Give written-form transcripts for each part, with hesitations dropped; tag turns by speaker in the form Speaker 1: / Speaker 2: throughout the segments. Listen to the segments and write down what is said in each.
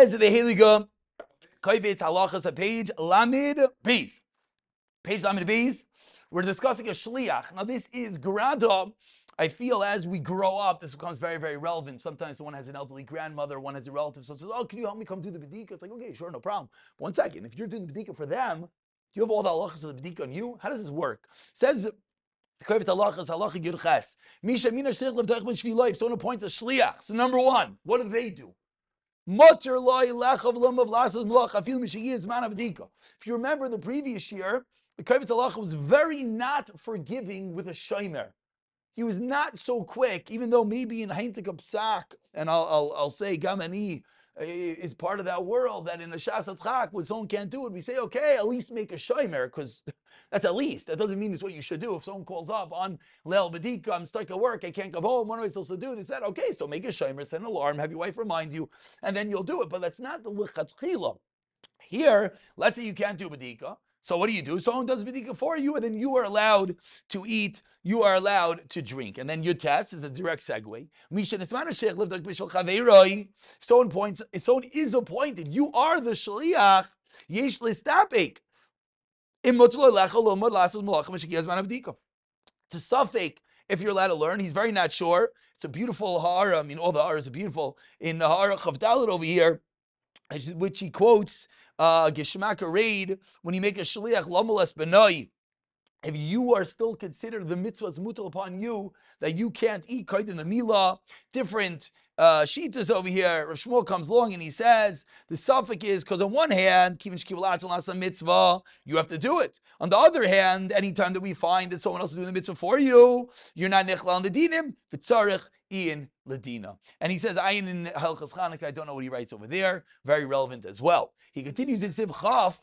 Speaker 1: Says the Heliga, Kovetz Halachas, a page Lamed Beis. Page Lamed Beis. We're discussing a shliach. Now this is Gerada. I feel as we grow up, this becomes very, very relevant. Sometimes one has an elderly grandmother, one has a relative, so says, "Oh, can you help me come do the bedika?" It's like, okay, sure, no problem. But 1 second, if you're doing the bedika for them, do you have all the halachas of the bedika on you? How does this work? Says the Kovetz Halachas, Halacha Yud Ches. Misha Mina Shliach Levdoich Ben Shvi Loif. Someone appoints a shliach. So number one, what do? If you remember the previous year, the Kovetz Halacha was very not forgiving with a shomer. He was not so quick, even though maybe in Heintik Psak, and I'll say Gamani is part of that world, that in the Shas Hatzchak, when someone can't do it, we say, okay, at least make a shomer, because that's at least. That doesn't mean it's what you should do. If someone calls up on Leil Badika, I'm stuck at work, I can't come home, what am I supposed to do? They said, okay, so make a shomer, set an alarm, have your wife remind you, and then you'll do it. But that's not the lichatchila. Here, let's say you can't do Badika. So what do? Someone does Badika for you, and then you are allowed to eat, you are allowed to drink. And then your test is a direct segue. If someone is appointed, you are the shliach, yesh listapik. To Suffolk, if you're allowed to learn, he's very not sure. It's a beautiful Hara. I mean, all the Haras are beautiful. In the Hara Chavdalit over here, which he quotes, Geshmak Raid, when you make a shliach lomeles benoi, if you are still considered the mitzvah is mutal upon you, that you can't eat kait in the milah, different shitas over here. Rav Shmuel comes along and he says, the suffix is, because on one hand, kivin shkivalat lasa mitzvah, you have to do it. On the other hand, anytime that we find that someone else is doing the mitzvah for you, you're not nechlal on the dinim, v'tzarech Ian Ladina. And he says, Ayin in Helchas Chanukah, I don't know what he writes over there, very relevant as well. He continues in Siv Chaf,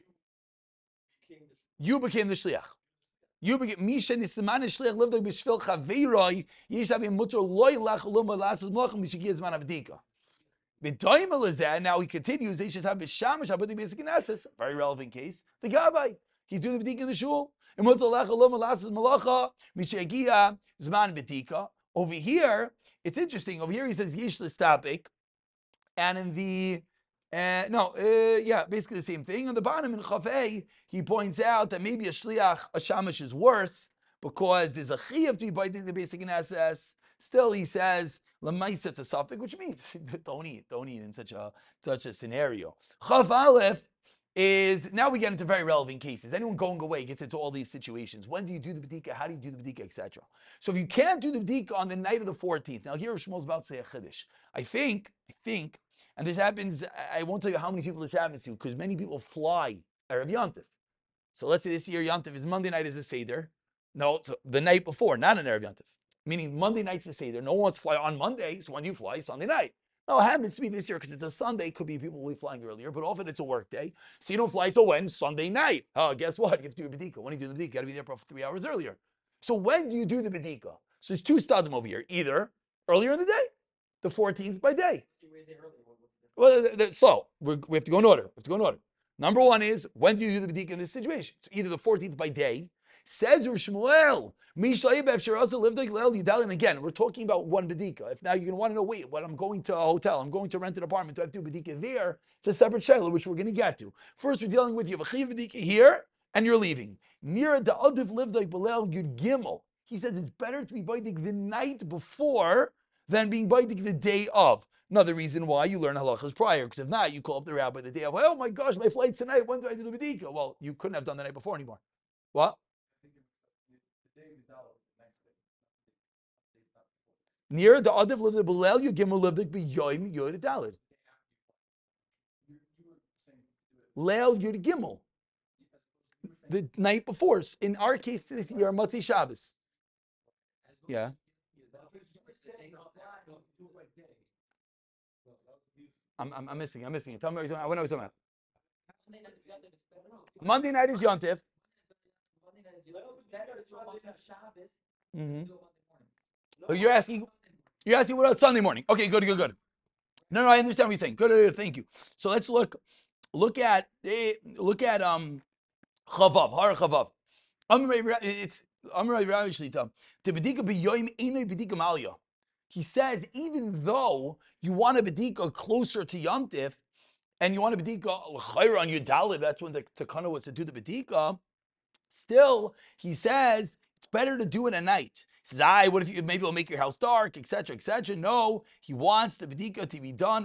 Speaker 1: you became the shliach. You became Misha Nisman Shliach lived b'shvil chaveiroi yesh havim mutter loy lach ulum lasas malachim b'shigiyaz man avdika. B'toim elazeh. Now he continues. They should have b'shamish abudi b'esik nasis. Very relevant case. The Gabbai. He's doing the b'dika in the shul. Mutter lach ulum lasas malacha b'shigiyah zman b'dika. Over here, it's interesting. Over here he says yesh l'stapik, and in the basically the same thing. On the bottom in Chafei, he points out that maybe a shliach, a shamash is worse because there's a chiyuv to be biting the basic NSS. Still, he says l'maisa it's a suffix, which means don't eat in such a scenario. Chaf Aleph is, now we get into very relevant cases. Anyone going away gets into all these situations. When do you do the bedika? How do you do the bedika, etc.? So if you can't do the bedika on the night of the 14th, now here Shmuel's about to say a chiddush. I think, and this happens, I won't tell you how many people this happens to, because many people fly Erev Yontif. So let's say this year Yontif is Monday night is a Seder. No, so the night before, not an Erev Yontif. Meaning Monday night's the Seder. No one wants to fly on Monday, so when do you fly? Sunday night. No, it happens to be this year because it's a Sunday. Could be people will be flying earlier, but often it's a work day. So you don't fly till when? Sunday night. Oh, guess what? You have to do a bedika. When do you do the bedika? You got to be there for 3 hours earlier. So when do you do the bedika? So there's two stadim over here. Either earlier in the day, the 14th by day. Well, so we have to go in order. Number one is, when do you do the bedika in this situation? So either the 14th by day. Says Shmuel, and again, we're talking about one bedika. If now you're going to want to know, wait, when I'm going to a hotel, I'm going to rent an apartment, do I have to do bedika there? It's a separate shayla, which we're going to get to. First, we're dealing with you have a chiv bedika here, and you're leaving. Near the Adiv Livdai Balel Yud Gimel. He says it's better to be baidik the night before than being baidik the day of. Another reason why you learn halachas prior, because if not, you call up the rabbi the day of, oh my gosh, my flight's tonight, when do I do the bedika? Well, you couldn't have done the night before anymore. What? Near the Adiv lived Belel, you gimel lived b'yoyim yod dalid. Leil yod gimel. The night before. In our case, this year, Matzei Shabbos. Yeah. I'm missing it. Tell me what are we talking about? Monday night is Yontif. Mm-hmm. Oh, you're asking what about Sunday morning? Okay, good. No, I understand what you're saying. Good, thank you. So let's look at Chavav, Har Chavav. It's Amrei Ravishlitam. The bedika b'yoyim einay bedika malya. He says even though you want a bedika closer to Yom Tif, and you want a bedika l'chayra on your dalid, that's when the takana was to do the bedika. Still, he says it's better to do it at night. He says, what if you maybe it'll make your house dark, etc., etc. No, he wants the bedika to be done.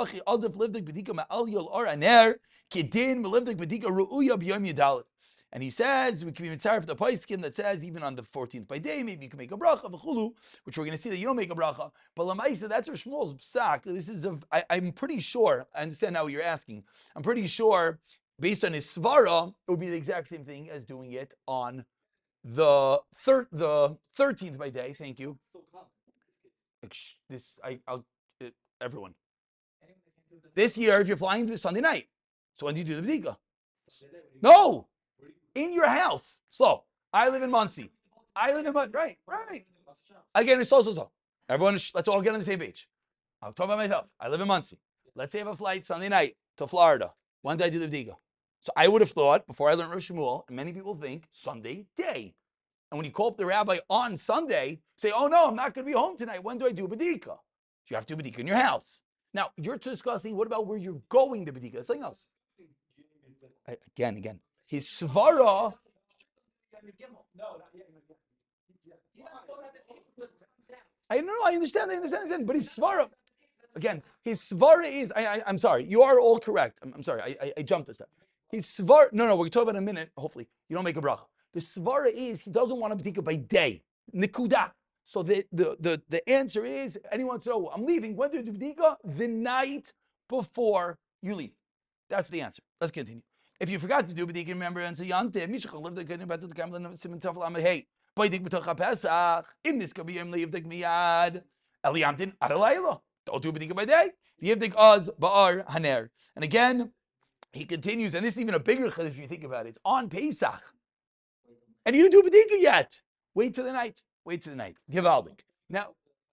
Speaker 1: And he says we can be mitzaref for the paiskim that says even on the 14th by day, maybe you can make a bracha v'chulu, which we're going to see that you don't make a bracha. But lamaisa, that's Rav Shmuel's psak. This is I'm pretty sure. I understand now what you're asking. I'm pretty sure, based on his svara, it would be the exact same thing as doing it on the 13th by day. Thank you. Everyone. This year, if you're flying this Sunday night, so when do you do the bedika? No. In your house. Slow. I live in Muncie. Right. Again, it's so. Everyone, let's all get on the same page. I'll talk about myself. I live in Muncie. Let's say I have a flight Sunday night to Florida. When did I do the bedika? So I would have thought, before I learned Rosh Shmuel, and many people think, Sunday day. And when you call up the rabbi on Sunday, say, oh no, I'm not going to be home tonight. When do I do bedika? You have to do bedika in your house. Now, you're discussing, what about where you're going to bedika? That's something else. Again. His svara. I understand. But his svara, again, his svara is. I'm sorry. You are all correct. I'm sorry. I jumped a step. His svara. No. We're talking about in a minute. Hopefully, you don't make a bracha. The svara is he doesn't want to bedika by day. Nikuda. So the answer is anyone says, oh, I'm leaving. When do you do bedika? The night before you leave. That's the answer. Let's continue. If you forgot to do bedika, remember and say Yantiv, Mishach lived the good about the Kamlan Simon Tafel Am. Hey, Baidik B'tocha Pesach. In this could be Yivdik Miyad. Eliamtin Adalayla. Don't do bedika by day. Yivdik Oz Ba'ar Haner. And again, he continues, and this is even a bigger chiddush if you think about it. It's on Pesach, and you didn't do bedika yet. Wait till the night. Givaldik. Now.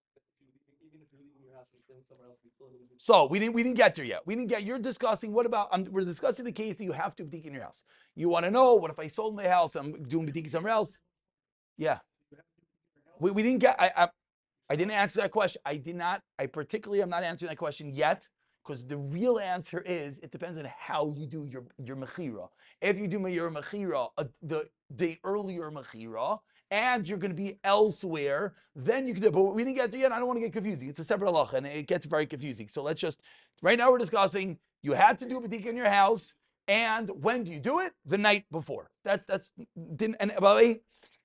Speaker 1: So we didn't get there yet. You're discussing, what about, we're discussing the case that you have to bedika in your house. You want to know, what if I sold my house, I'm doing bedika somewhere else? Yeah. We didn't get, I didn't answer that question. I'm not answering that question yet, because the real answer is, it depends on how you do your mechira. If you do your mechira, the earlier mechira, and you're going to be elsewhere, then you can do it. But we didn't get to yet. I don't want to get confusing. It's a separate halacha, and it gets very confusing. So let's just, right now we're discussing, you had to do a bedika in your house, and when do you do it? The night before. And by the way,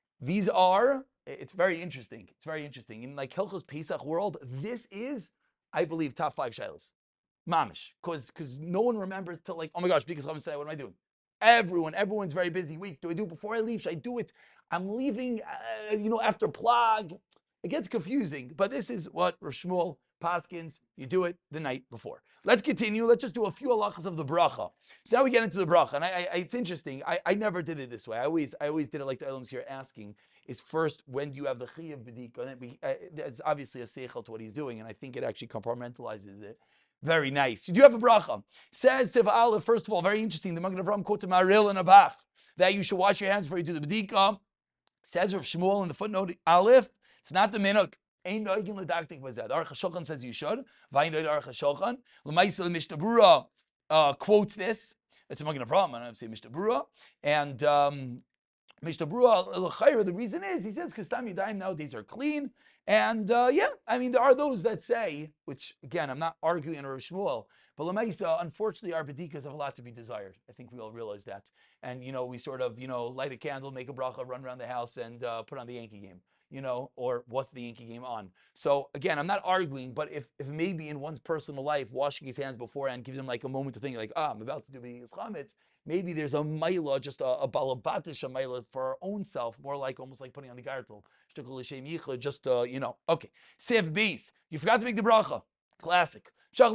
Speaker 1: it's very interesting. In like Hilchos Pesach world, this is, I believe, top 5 shaylas. Mamish. Because no one remembers till like, oh my gosh, because what am I doing? Everyone's very busy. Wait, do I do it before I leave? Should I do it? I'm leaving, after Plag. It gets confusing, but this is what Rosh Shmuel paskins. You do it the night before. Let's continue. Let's just do a few halachas of the bracha. So now we get into the bracha, and it's interesting. I never did it this way. I always did it like the Elam's here asking is first, when do you have the chiyuv bedika? And it's obviously a seichel to what he's doing, and I think it actually compartmentalizes it. Very nice. You do have a bracha. Says Siv Aleph, first of all, very interesting. The Magen Avraham quotes Maril and Abach that you should wash your hands before you do the bedika. Says Rav Shmuel in the footnote Aleph, it's not the minhag. Ain't noigin ledaktik bazad. Aruch HaShulchan says you should. Vaynoid Aruch HaShulchan. L'maisa Mishnah Berurah quotes this. It's a Magen Avraham. I don't say Mishnah Berurah. And Mishnah Berurah, the reason is, he says, because Tam Yadayim nowadays are clean. And there are those that say, which again, I'm not arguing in Rav Shmuel, but Lamaisa, unfortunately, our bedikas have a lot to be desired. I think we all realize that. And, we sort of, light a candle, make a bracha, run around the house, and put on the Yankee game, or what's the Yankee game on. So again, I'm not arguing, but if maybe in one's personal life, washing his hands beforehand gives him like a moment to think like, I'm about to do bedikas chametz, maybe there's a maila, just a balabatish maila for our own self, more like almost like putting on the gartel. Just, okay. Sif Bees, you forgot to make the bracha. Classic.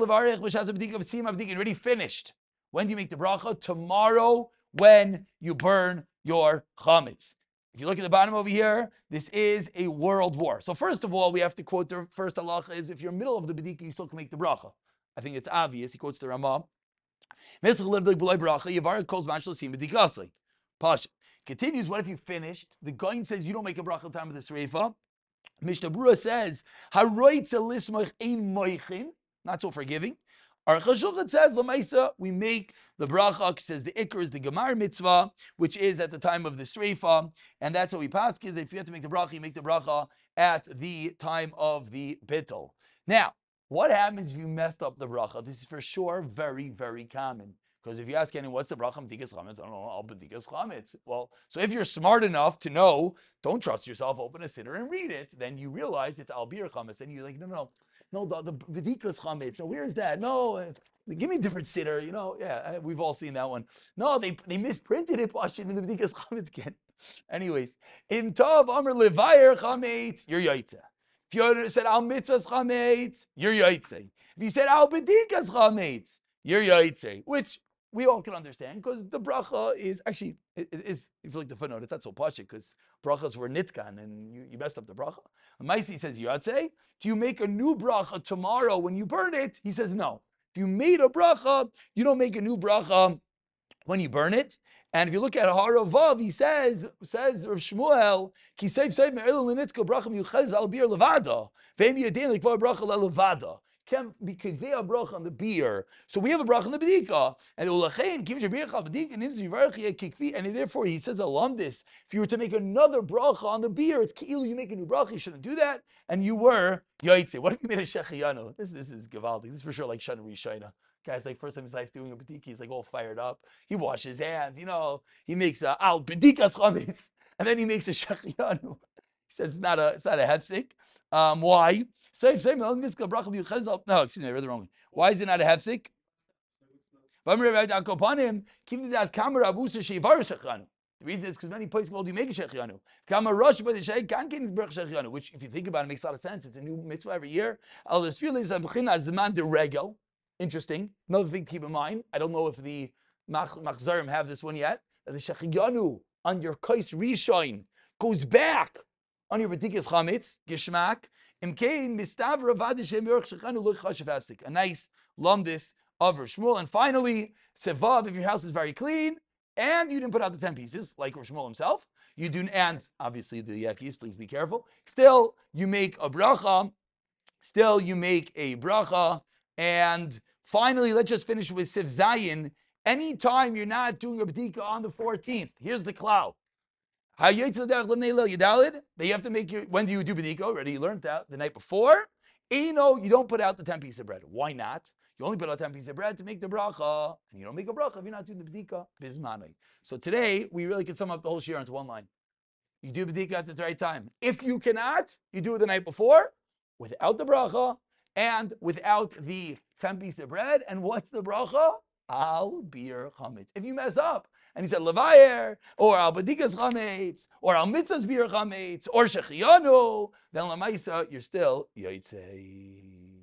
Speaker 1: Already finished. When do you make the bracha? Tomorrow, when you burn your chametz. If you look at the bottom over here, this is a world war. So first of all, we have to quote the first halacha is if you're middle of the bedika, you still can make the bracha. I think it's obvious. He quotes the Ramah. Continues, what if you finished? The Goin says you don't make a bracha at the time of the Sreifa. Mishnah Berurah says, not so forgiving. Our Chashulchan says, Lamaisa, we make the bracha, says the Iker is the Gemar mitzvah, which is at the time of the Sreifa, and that's what we pass, is if you have to make the bracha, you make the bracha at the time of the Bittul. Now, what happens if you messed up the bracha? This is for sure very, very common. Because if you ask anyone, what's the bracha b'dikas chametz? I don't know, al b'dikas chametz. Well, so if you're smart enough to know, don't trust yourself, open a siddur and read it, then you realize it's al bir chametz. And you're like, no, the b'dikas chametz. So where is that? No, give me a different siddur. Yeah, we've all seen that one. No, they misprinted it, Pashtin, in the b'dikas chametz again. Anyways, in Tov Amr Levayer chametz, you're yaitze. If you said al mitzvahs chametz, you're yaitze. If you said al b'dikas chametz, you're yaitze, which we all can understand, because the bracha is actually, if you look at the footnote, it's not so pashut, because brachas were nitkan, and you messed up the bracha. Maisi says, Yatzeh, do you make a new bracha tomorrow when you burn it? He says, no. If you made a bracha, you don't make a new bracha when you burn it. And if you look at Haravav, he says Rav Shmuel, Ki seif me'elu l'nitzka bracha miyuchez al bir levada, ve'em yadein l'kvar bracha levada. Can be kivei bracha on the beer. So we have a bracha on the bedika, and ulachein kiv jabircha bedika nimz yivarchi kikvi, and therefore he says along this. If you were to make another bracha on the beer, it's keilu you make a new bracha. You shouldn't do that, and you were yaitze. What if you made a shechiyanu? This is gavaldi. This is for sure like shana rishayna. Guy's like first time in his life doing a bedika, he's like all fired up. He washes his hands, he makes a al bedikas chametz, and then he makes a shechiyanu. He says it's not a hefsek. Why? No, excuse me, I read the wrong way. Why is it not a hefsek? The reason is because many places you make a shechianu. Which, if you think about it, makes a lot of sense. It's a new mitzvah every year. Interesting. Another thing to keep in mind. I don't know if the machzarim have this one yet. That the shechianu on your kais rishon goes back on your b'dikas chametz gishmak. A nice lumdis of Rav Shmuel. And finally, sevav, if your house is very clean and you didn't put out the 10 pieces, like Rav Shmuel himself, you do, and obviously the yakis, please be careful. Still, you make a bracha. And finally, let's just finish with Siv Zayin. Anytime you're not doing a b'dika on the 14th, here's the cloud. That you have to make when do you do bedika? Already you learned that the night before. You don't put out the 10 pieces of bread. Why not? You only put out 10 pieces of bread to make the bracha, and you don't make a bracha if you're not doing the bedika bismanai. So today we really can sum up the whole shir into one line. You do bedika at the right time. If you cannot, you do it the night before without the bracha and without the 10 pieces of bread. And what's the bracha? Al bir chametz. If you mess up, and he said levayer, or al badikas chametz, or al mitzvahs bir chametz, or shechiyanu, then lamaisa you're still yotzei.